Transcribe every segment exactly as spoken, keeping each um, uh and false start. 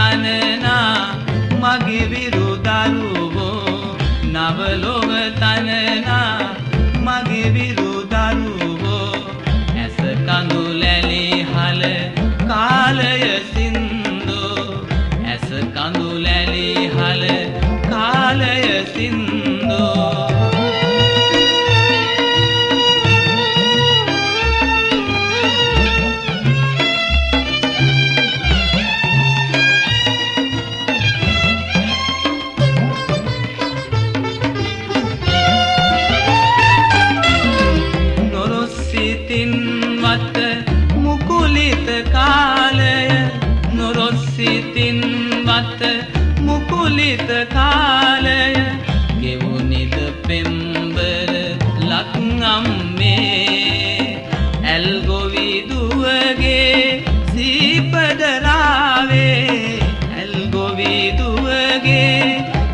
තනනා මගේ විරුදරුවෝ නවලොව තනනා මගේ විරුදරුවෝ ඇස කඳුලැලි හල කාලය සින්දෝ ඇස කඳුලැලි හල කාලය සින්දෝ මුකුලිත කාලය නොරොස්සිතින් වත මුකුලිත කාලය ගෙවුනිද පෙම්බර ලක්අම්මේ ඇල්ගොවි දුවගේ සීපදරාවේ ඇල්ගොවි දුවගේ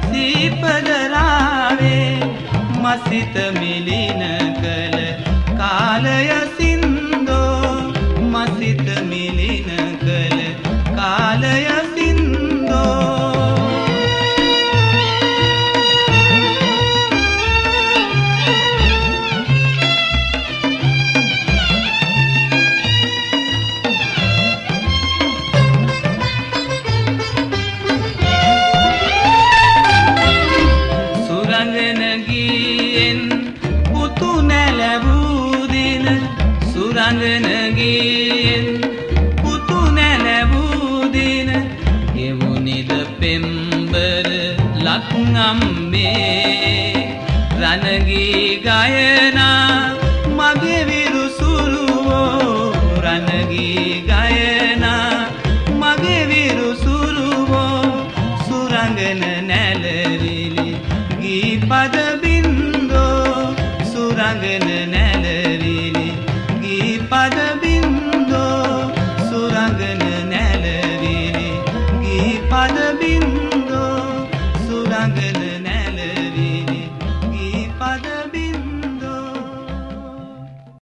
සීපදරාවේ මසිත මිලින කළ කාලය සින්දෝ මසිත මිලින කළ කාලය සින්දෝ සුරංගන ගීයෙන් පුතු නැලවූ දින සුරංගන ගීයෙන් පුතු නැලවූ දින ගෙවුනිද පෙම්බර ලක්අම්මේ රණගී ගයනා මගේ විරුසුරුවෝ රණගී ගයනා මගේ විරුසුරුවෝ සුරංගන නැලවිලි ගී පද බින්දෝ සුරංගන නැලවිලි ගී පද බින්දෝ සුරංගන නැලවිලි ගී පද බින්දෝ